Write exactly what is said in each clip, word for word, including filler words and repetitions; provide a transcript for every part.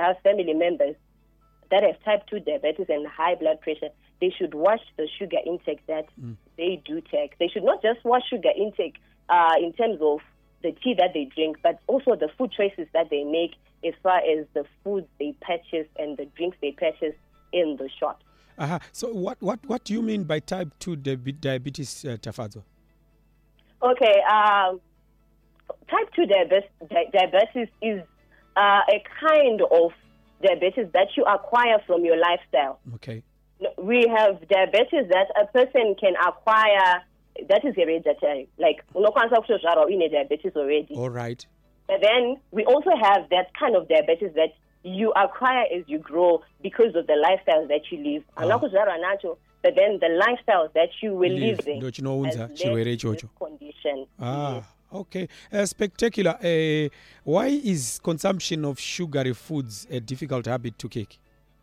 have family members that have type two diabetes and high blood pressure, they should watch the sugar intake that mm. they do take. They should not just watch sugar intake uh, in terms of the tea that they drink, but also the food choices that they make as far as the food they purchase and the drinks they purchase in the shops. Uh-huh. So what, what, what do you mean by type two diabetes, uh, Tafazo? Okay, um, type two diabetes, di- diabetes is uh, a kind of diabetes that you acquire from your lifestyle. Okay. We have diabetes that a person can acquire that is hereditary. Like, in a diabetes already. All right. But then we also have that kind of diabetes that you acquire as you grow because of the lifestyles that you live. Oh. But then the lifestyles that you will live, live in has led to this condition. Ah, yes. Okay. Uh, spectacular. Uh, why is consumption of sugary foods a difficult habit to kick?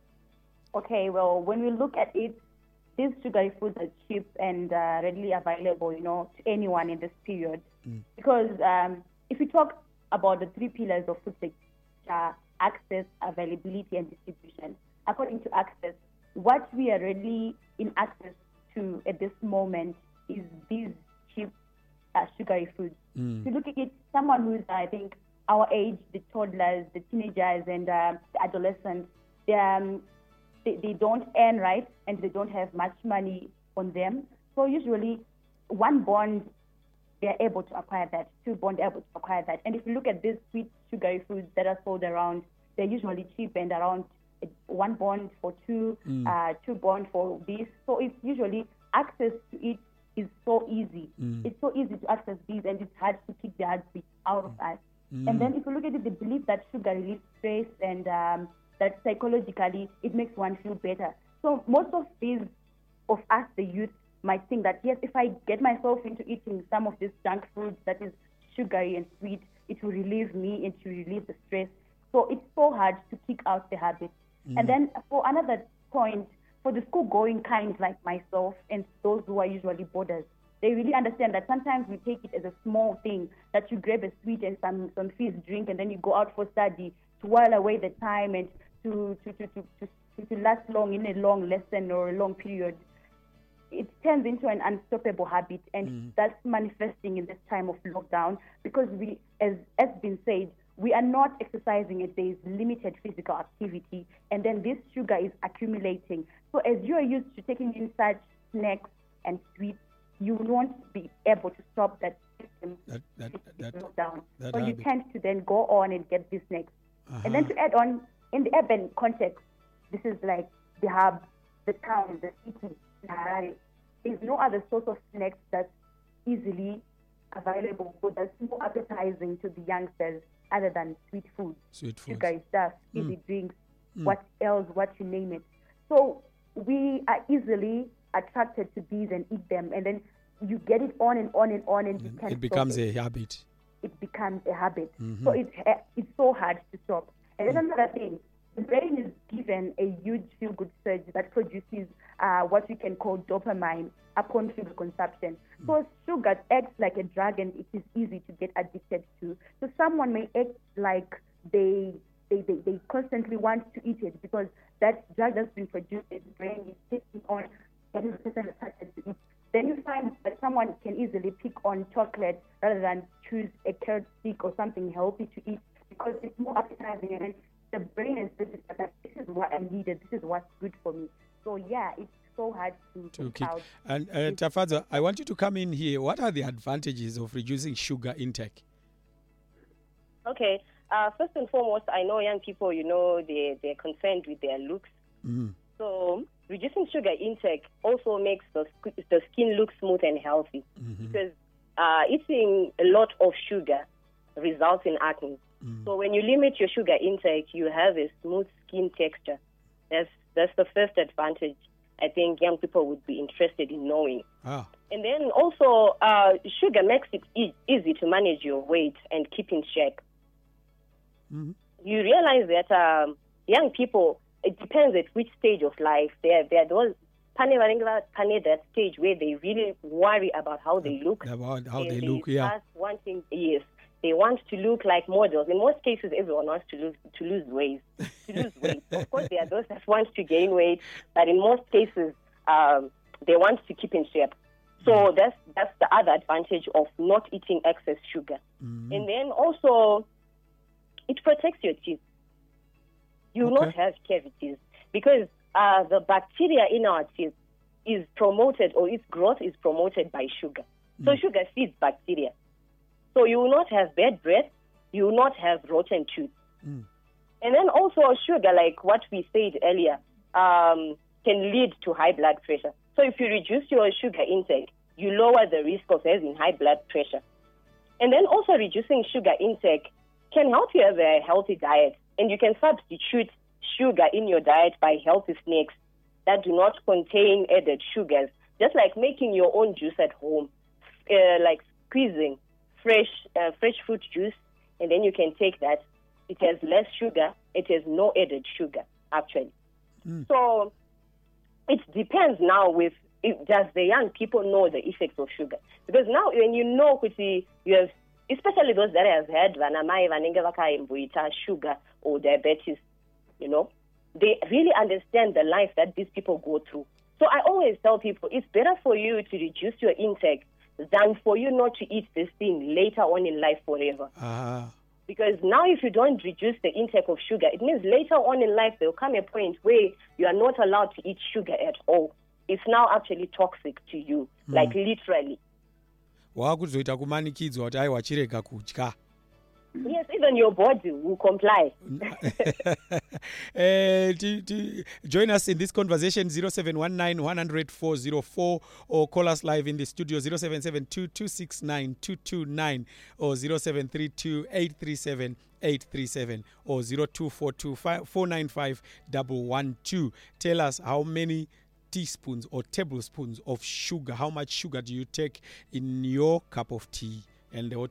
Okay, well, when we look at it, these sugary foods are cheap and uh, readily available, you know, to anyone in this period. Mm. Because um, if we talk about the three pillars of food security, uh, access, availability, and distribution, according to Access, what we are really in access to at this moment is these cheap uh, sugary foods. Mm. If you look at it, someone who's, I think, our age, the toddlers, the teenagers, and uh, the adolescents, they um, They, they don't earn, right, and they don't have much money on them. So usually one bond, they're able to acquire that, two bond able to acquire that. And if you look at these sweet sugary foods that are sold around, they're usually cheap and around one bond for two, mm. uh, two bond for this. So it's usually access to it is so easy. Mm. It's so easy to access these, and it's hard to kick the heartbeat out of us. Mm. And then if you look at it, they believe that sugar relieves stress and um, that psychologically it makes one feel better. So most of these of us, the youth, might think that, yes, if I get myself into eating some of this junk food that is sugary and sweet, it will relieve me, it will relieve the stress. So it's so hard to kick out the habit. Mm. And then for another point, for the school-going kind like myself and those who are usually boarders, they really understand that sometimes we take it as a small thing, that you grab a sweet and some, some fizz drink and then you go out for study to while away the time and To to, to, to, to to last long in a long lesson or a long period. It turns into an unstoppable habit, and mm. that's manifesting in this time of lockdown because we, as has been said, we are not exercising as there is limited physical activity, and then this sugar is accumulating. So as you are used to taking in such snacks and sweets, you won't be able to stop that system that, that, that, lockdown. That so habit. You tend to then go on and get these snacks. Uh-huh. And then to add on, in the urban context, this is like the hub, the town, the city, Harare. There's no other source of snacks that's easily available, so that's more appetizing to the youngsters other than sweet food, sweet food, sugary stuff, mm. easy drinks, mm. what else, what you name it. So we are easily attracted to these and eat them, and then you get it on and on and on, and, and you can't it becomes stop it. a habit. It becomes a habit. Mm-hmm. So it's it's so hard to stop. And then another thing, the brain is given a huge feel-good surge that produces uh, what we can call dopamine upon sugar consumption. Mm. So sugar acts like a drug, and it is easy to get addicted to. So someone may act like they they, they, they constantly want to eat it because that drug has been produced in the brain is taking on, that is the person attracted to it. Then you find that someone can easily pick on chocolate rather than choose a carrot stick or something healthy to eat because it's more appetizing, and the brain is busy that this is what I needed, this is what's good for me. So yeah, it's so hard to, to kick out. And uh, Tafazo, I want you to come in here. What are the advantages of reducing sugar intake? Okay, uh, first and foremost, I know young people, you know, they, they're concerned with their looks. Mm. So reducing sugar intake also makes the, the skin look smooth and healthy mm-hmm. because uh, eating a lot of sugar results in acne. Mm. So when you limit your sugar intake, you have a smooth skin texture. That's that's the first advantage I think young people would be interested in knowing. Ah. And then also, uh, sugar makes it e- easy to manage your weight and keep in shape. Mm-hmm. You realize that um, young people, it depends at which stage of life. They're, they're those that stage where they really worry about how they look. About how and they, they look, yeah. start wanting, yes. They want to look like models. In most cases, everyone wants to lose to lose weight. To lose weight. Of course, there are those that want to gain weight, but in most cases, um, they want to keep in shape. So mm. that's that's the other advantage of not eating excess sugar. Mm. And then also, it protects your teeth. You will okay. not have cavities because uh, the bacteria in our teeth is promoted, or its growth is promoted by sugar. So mm. sugar feeds bacteria. So you will not have bad breath, you will not have rotten teeth. Mm. And then also sugar, like what we said earlier, um, can lead to high blood pressure. So if you reduce your sugar intake, you lower the risk of having high blood pressure. And then also reducing sugar intake can help you have a healthy diet. And you can substitute sugar in your diet by healthy snacks that do not contain added sugars, just like making your own juice at home, uh, like squeezing fresh uh, fresh fruit juice, and then you can take that. It has less sugar. It has no added sugar, actually. Mm. So it depends now with, if, does the young people know the effects of sugar? Because now when you know, you have, especially those that have had vanamai, vanengevaka, sugar or diabetes, you know, they really understand the life that these people go through. So I always tell people it's better for you to reduce your intake than for you not to eat this thing later on in life forever. Uh-huh. Because now if you don't reduce the intake of sugar, it means later on in life there will come a point where you are not allowed to eat sugar at all. It's now actually toxic to you, mm. like literally. Wakuzoita kumanikidzwa kuti aiwa chirega kudya. Yes, even your body will comply. uh, to, to join us in this conversation, zero seven one nine, one hundred, four oh four, or call us live in the studio, zero seven seven two, two six nine, two two nine, or zero seven three two, eight three seven, eight three seven, or zero two four two, four nine five, one one two. Tell us how many teaspoons or tablespoons of sugar, how much sugar do you take in your cup of tea? And the